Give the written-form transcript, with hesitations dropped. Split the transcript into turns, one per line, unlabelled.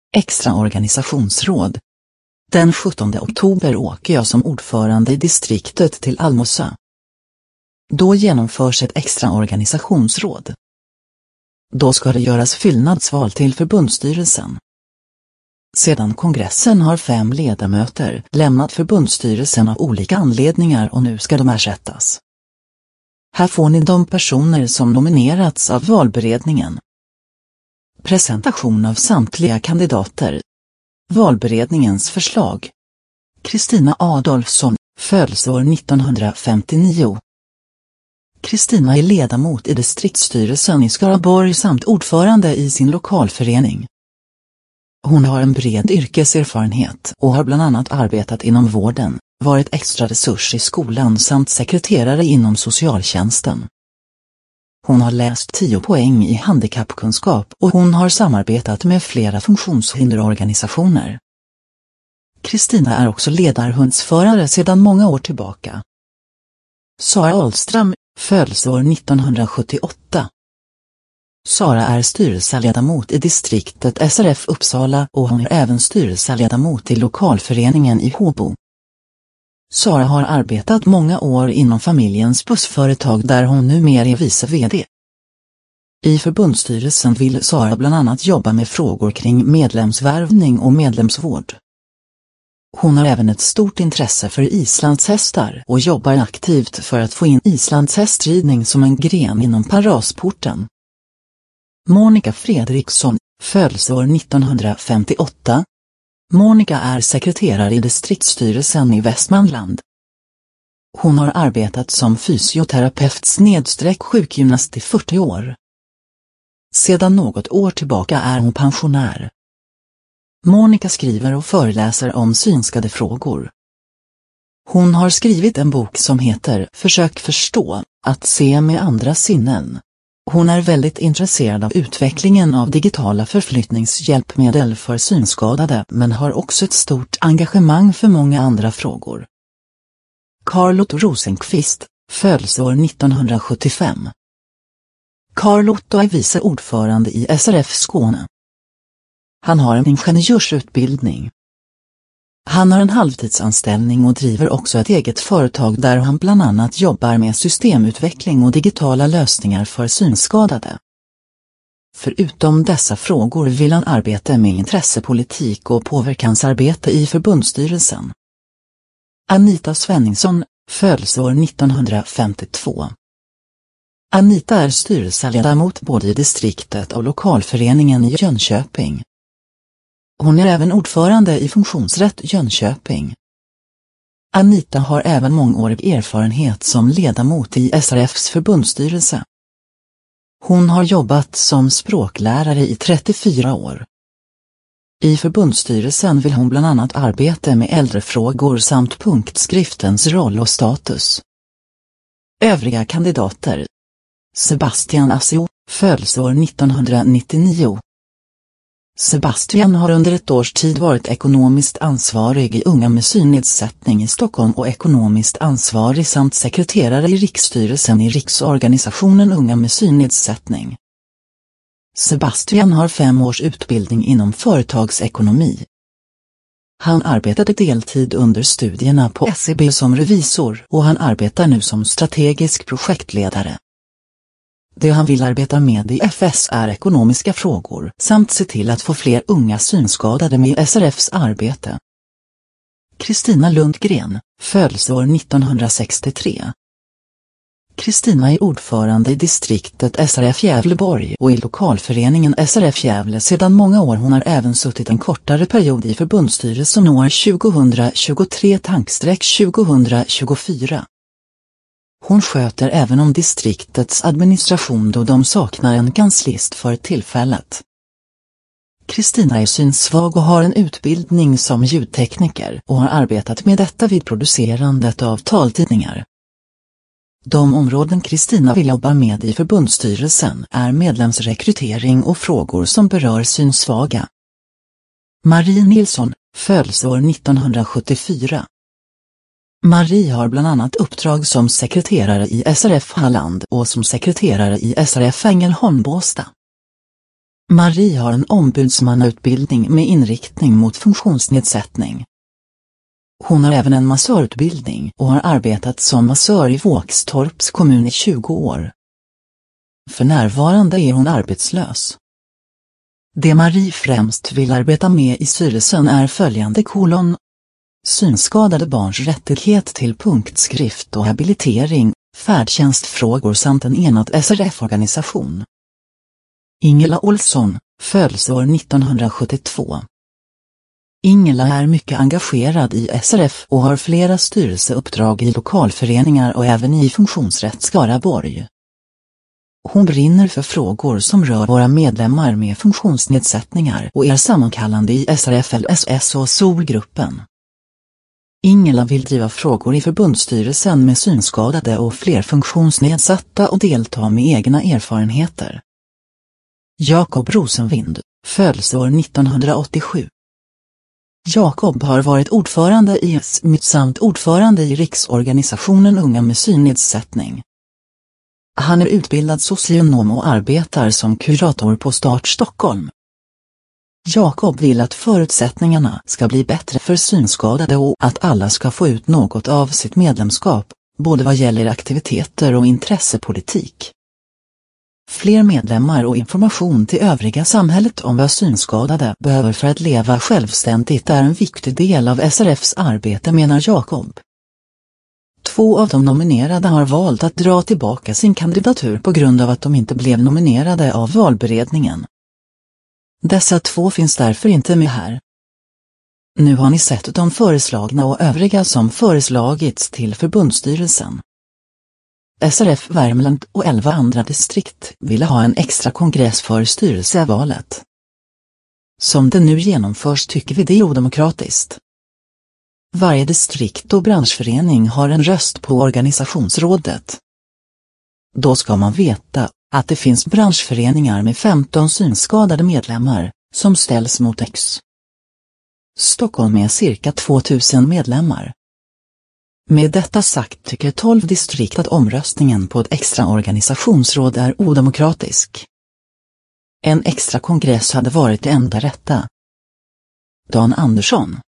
Extra organisationsråd. Den 17 oktober åker jag som ordförande i distriktet till Almosa. Då genomförs ett extra organisationsråd. Då ska det göras fyllnadsval till förbundsstyrelsen. Sedan kongressen har 5 ledamöter lämnat förbundsstyrelsen av olika anledningar och nu ska de ersättas. Här får ni de personer som nominerats av valberedningen. Presentation av samtliga kandidater. Valberedningens förslag. Kristina Adolfsson, födelseår 1959. Kristina är ledamot i distriktsstyrelsen i Skaraborg samt ordförande i sin lokalförening. Hon har en bred yrkeserfarenhet och har bland annat arbetat inom vården, varit extra resurs i skolan samt sekreterare inom socialtjänsten. Hon har läst 10 poäng i handikappkunskap och hon har samarbetat med flera funktionshinderorganisationer. Kristina är också ledarhundsförare sedan många år tillbaka. Sara Ahlström, födelseår 1978. Sara är styrelseledamot i distriktet SRF Uppsala och hon är även styrelseledamot i lokalföreningen i Håbo. Sara har arbetat många år inom familjens bussföretag där hon numera är vice vd. I förbundsstyrelsen vill Sara bland annat jobba med frågor kring medlemsvärvning och medlemsvård. Hon har även ett stort intresse för islandshästar och jobbar aktivt för att få in islandshästridning som en gren inom parasporten. Monica Fredriksson, födelseår 1958. Monica är sekreterare i distriktsstyrelsen i Västmanland. Hon har arbetat som fysioterapeut/sjukgymnast i 40 år. Sedan något år tillbaka är hon pensionär. Monica skriver och föreläser om synskadefrågor. Hon har skrivit en bok som heter Försök förstå, att se med andra sinnen. Hon är väldigt intresserad av utvecklingen av digitala förflyttningshjälpmedel för synskadade men har också ett stort engagemang för många andra frågor. Carl-Otto Rosenqvist, födelseår 1975. Carl-Otto är vice ordförande i SRF Skåne. Han har en ingenjörsutbildning. Han har en halvtidsanställning och driver också ett eget företag där han bland annat jobbar med systemutveckling och digitala lösningar för synskadade. Förutom dessa frågor vill han arbeta med intressepolitik och påverkansarbete i förbundsstyrelsen. Anita Svenningsson, födelseår 1952. Anita är styrelseledamot både i distriktet och lokalföreningen i Jönköping. Hon är även ordförande i Funktionsrätt Jönköping. Anita har även mångårig erfarenhet som ledamot i SRFs förbundsstyrelse. Hon har jobbat som språklärare i 34 år. I förbundsstyrelsen vill hon bland annat arbeta med äldrefrågor samt punktskriftens roll och status. Övriga kandidater. Sebastian Assio, födelseår 1999. Sebastian har under ett års tid varit ekonomiskt ansvarig i Unga med synnedsättning i Stockholm och ekonomiskt ansvarig samt sekreterare i riksstyrelsen i riksorganisationen Unga med synnedsättning. Sebastian har 5 års utbildning inom företagsekonomi. Han arbetade deltid under studierna på SEB som revisor och han arbetar nu som strategisk projektledare. Det han vill arbeta med i FS är ekonomiska frågor samt se till att få fler unga synskadade med i SRFs arbete. Kristina Lundgren, födelseår 1963. Kristina är ordförande i distriktet SRF Gävleborg och i lokalföreningen SRF Gävle sedan många år. Hon har även suttit en kortare period i förbundsstyrelsen år 2023-2024. Hon sköter även om distriktets administration då de saknar en kanslist för tillfället. Kristina är synsvag och har en utbildning som ljudtekniker och har arbetat med detta vid producerandet av taltidningar. De områden Kristina vill jobba med i förbundsstyrelsen är medlemsrekrytering och frågor som berör synsvaga. Marie Nilsson, födelseår 1974. Marie har bland annat uppdrag som sekreterare i SRF Halland och som sekreterare i SRF Ängelholm Båstad. Marie har en ombudsmannautbildning med inriktning mot funktionsnedsättning. Hon har även en massörutbildning och har arbetat som massör i Våxtorps kommun i 20 år. För närvarande är hon arbetslös. Det Marie främst vill arbeta med i styrelsen är följande: synskadade barns rättighet till punktskrift och habilitering, färdtjänstfrågor samt en enad SRF-organisation. Ingela Olsson, födelseår 1972. Ingela är mycket engagerad i SRF och har flera styrelseuppdrag i lokalföreningar och även i Funktionsrätt Skaraborg. Hon brinner för frågor som rör våra medlemmar med funktionsnedsättningar och är sammankallande i SRF, LSS och SOL-gruppen. Ingela vill driva frågor i förbundsstyrelsen med synskadade och fler funktionsnedsatta och delta med egna erfarenheter. Jakob Rosenvind, födelseår 1987. Jakob har varit ordförande i SMYT samt ordförande i Riksorganisationen Unga med synnedsättning. Han är utbildad socionom och arbetar som kurator på Start Stockholm. Jakob vill att förutsättningarna ska bli bättre för synskadade och att alla ska få ut något av sitt medlemskap, både vad gäller aktiviteter och intressepolitik. Fler medlemmar och information till övriga samhället om vad synskadade behöver för att leva självständigt är en viktig del av SRFs arbete, menar Jakob. 2 av de nominerade har valt att dra tillbaka sin kandidatur på grund av att de inte blev nominerade av valberedningen. Dessa 2 finns därför inte med här. Nu har ni sett de föreslagna och övriga som föreslagits till förbundsstyrelsen. SRF Värmland och 11 andra distrikt ville ha en extra kongress för styrelsevalet. Som det nu genomförs tycker vi det är odemokratiskt. Varje distrikt och branschförening har en röst på organisationsrådet. Då ska man veta att det finns branschföreningar med 15 synskadade medlemmar, som ställs mot X. Stockholm med cirka 2000 medlemmar. Med detta sagt tycker 12 distrikt att omröstningen på ett extra organisationsråd är odemokratisk. En extra kongress hade varit det enda rätta. Dan Andersson.